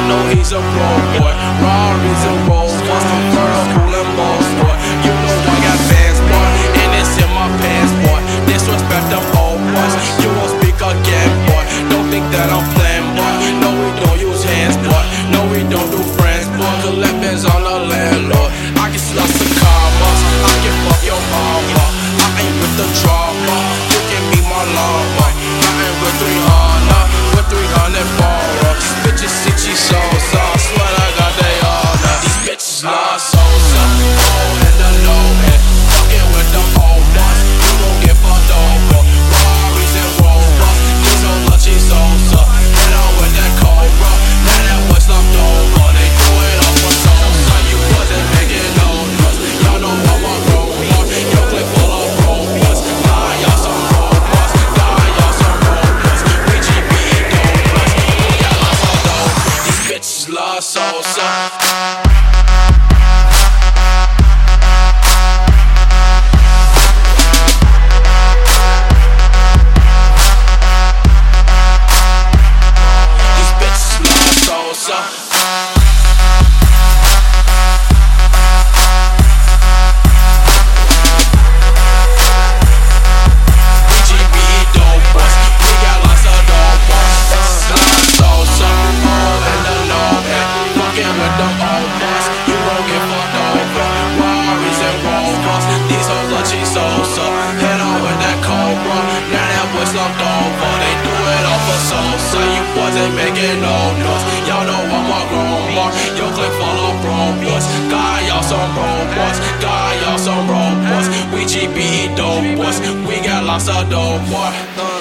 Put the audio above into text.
know he's a pro boy. Rari's and Rolls Royce, converse, cool and boss boy. You know I got fans, boy, and it's in my pants, boy. Disrespect them old boys, you won't speak again, boy. Don't think that I'm playing, boy. No, we don't use hands, boy. No, we don't do friends, boy. Collect bands on the landlord. I can slut some commas, I can fuck your mama. I ain't with the drama, you can be my llama. I ain't with 300, with 300 baller. These bitches see she's so I swear I got they honor. These bitches love Sosa, oh and the low head. Fucking with the old ones, you gon' get fucked over. Rari's and Rovers, these hoes love she's Sosa. Hit on with that Cobra, now that boy slumped over. They do it all for Sosa, you wasn't making no noise. Y'all know I'm a robot, your clip full of robots. God, y'all some robots, God, y'all some robots. We GB dope plus, we got lots of dope. These bitches love Sosa. Wasn't making no noise. Y'all know I'm a grown boy. Your clip full of robots. God, y'all some robots. God, y'all some robots. We GB dope boys. We got lots of dope boy.